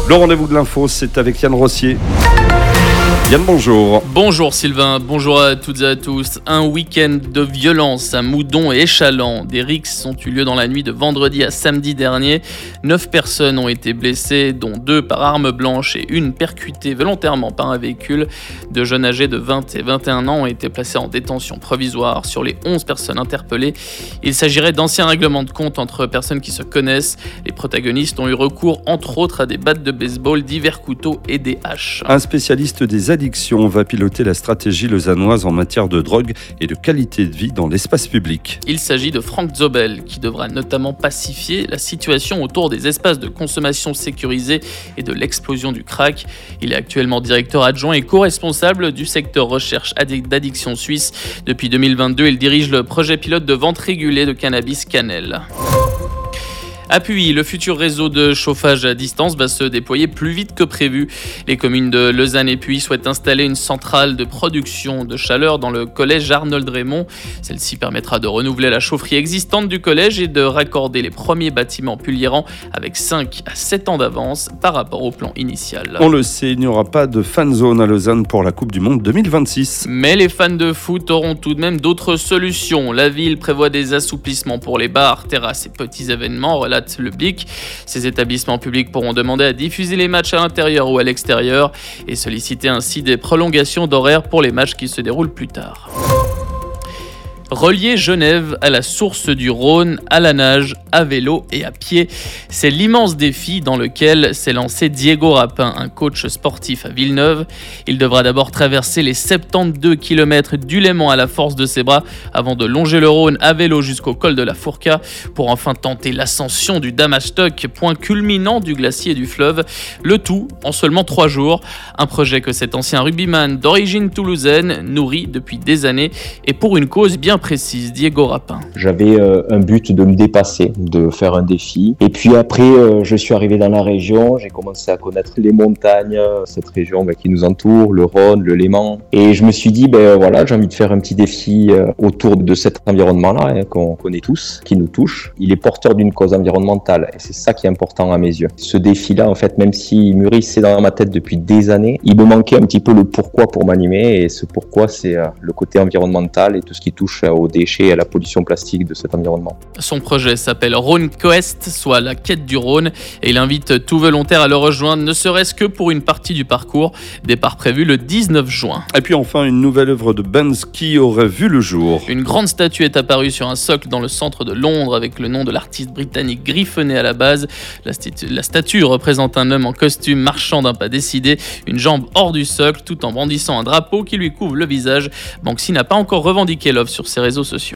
Le rendez-vous de l'info, c'est avec Yann Rossier. Yann, bonjour. Bonjour Sylvain, bonjour à toutes et à tous. Un week-end de violence à Moudon et Échalant. Des rixes ont eu lieu dans la nuit de vendredi à samedi dernier. 9 personnes ont été blessées, dont 2 par arme blanche et une percutée volontairement par un véhicule. 2 jeunes âgés de 20 et 21 ans ont été placés en détention provisoire. Sur les 11 personnes interpellées, il s'agirait d'anciens règlements de compte entre personnes qui se connaissent. Les protagonistes ont eu recours entre autres à des battes de baseball, divers couteaux et des haches. Un spécialiste des addictions va piloter la stratégie lausannoise en matière de drogue et de qualité de vie dans l'espace public. Il s'agit de Franck Zobel, qui devra notamment pacifier la situation autour des espaces de consommation sécurisés et de l'explosion du crack. Il est actuellement directeur adjoint et co-responsable du secteur recherche d'addiction suisse. Depuis 2022, il dirige le projet pilote de vente régulée de cannabis Cannelle. À Puy, le futur réseau de chauffage à distance va se déployer plus vite que prévu. Les communes de Lausanne et Puy souhaitent installer une centrale de production de chaleur dans le collège Arnold Raymond. Celle-ci permettra de renouveler la chaufferie existante du collège et de raccorder les premiers bâtiments Pulliéran avec 5 à 7 ans d'avance par rapport au plan initial. On le sait, il n'y aura pas de fan zone à Lausanne pour la Coupe du Monde 2026. Mais les fans de foot auront tout de même d'autres solutions. La ville prévoit des assouplissements pour les bars, terrasses et petits événements, relate le BLIC. Ces établissements publics pourront demander à diffuser les matchs à l'intérieur ou à l'extérieur et solliciter ainsi des prolongations d'horaires pour les matchs qui se déroulent plus tard. Relier Genève à la source du Rhône, à la nage, à vélo et à pied, c'est l'immense défi dans lequel s'est lancé Diego Rapin, un coach sportif à Villeneuve. Il devra d'abord traverser les 72 km du Léman à la force de ses bras avant de longer le Rhône à vélo jusqu'au col de la Fourca pour enfin tenter l'ascension du Damastocq, point culminant du glacier du fleuve. Le tout en seulement 3 jours. Un projet que cet ancien rugbyman d'origine toulousaine nourrit depuis des années et pour une cause bien précise, Diego Rapin. J'avais un but de me dépasser, de faire un défi. Et puis après, je suis arrivé dans la région, j'ai commencé à connaître les montagnes, cette région qui nous entoure, le Rhône, le Léman. Et je me suis dit, j'ai envie de faire un petit défi autour de cet environnement-là, qu'on connaît tous, qui nous touche. Il est porteur d'une cause environnementale et c'est ça qui est important à mes yeux. Ce défi-là, en fait, même s'il mûrissait dans ma tête depuis des années, il me manquait un petit peu le pourquoi pour m'animer. Et ce pourquoi, c'est le côté environnemental et tout ce qui touche aux déchets et à la pollution plastique de cet environnement. Son projet s'appelle Rhône Quest, soit la quête du Rhône, et il invite tout volontaire à le rejoindre, ne serait-ce que pour une partie du parcours. Départ prévu le 19 juin. Et puis enfin, une nouvelle œuvre de Banks qui aurait vu le jour. Une grande statue est apparue sur un socle dans le centre de Londres avec le nom de l'artiste britannique griffonné à la base. La statue représente un homme en costume marchant d'un pas décidé, une jambe hors du socle, tout en brandissant un drapeau qui lui couvre le visage. Banksy n'a pas encore revendiqué l'œuvre sur ses réseaux sociaux.